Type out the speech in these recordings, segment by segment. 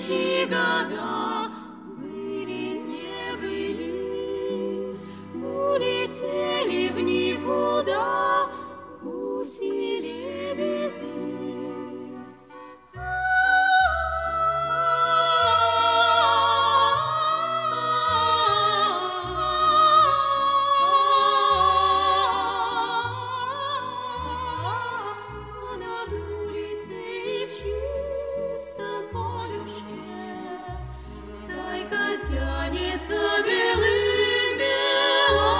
тысячи года были, не были, улетели в никуда гуси лебеди. Над улицей в чистом полюшке стайка тянется белым-бела.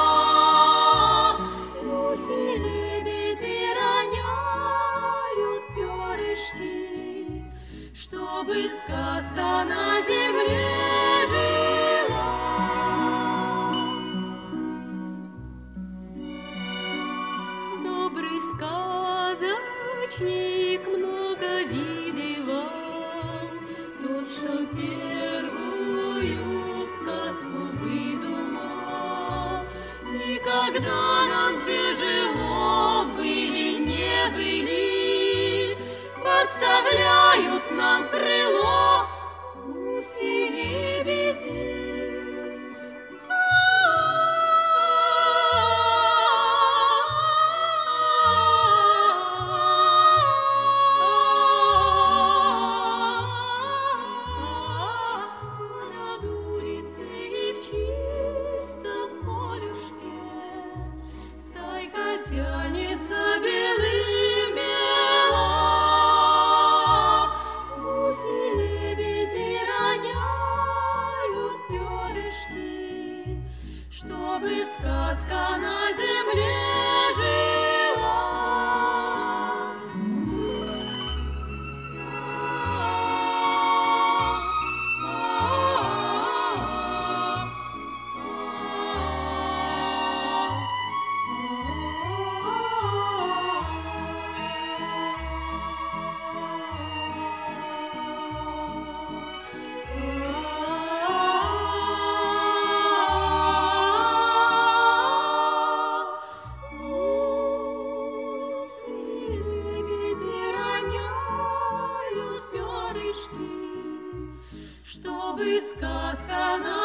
Гуси-лебеди роняют перышки, чтобы сказка на земле жила. Добрый сказочник много видывал, тот, что первую сказку выдумал. И когда нам тяжело были, не были, подставляют нам крыло гуси-лебеди. Над улицей в чистом полюшке стайка тянется белым-бела. Гуси-лебеди роняют перышки, чтобы сказка на земле жила. Гуси-лебеди роняют перышки, чтобы сказка на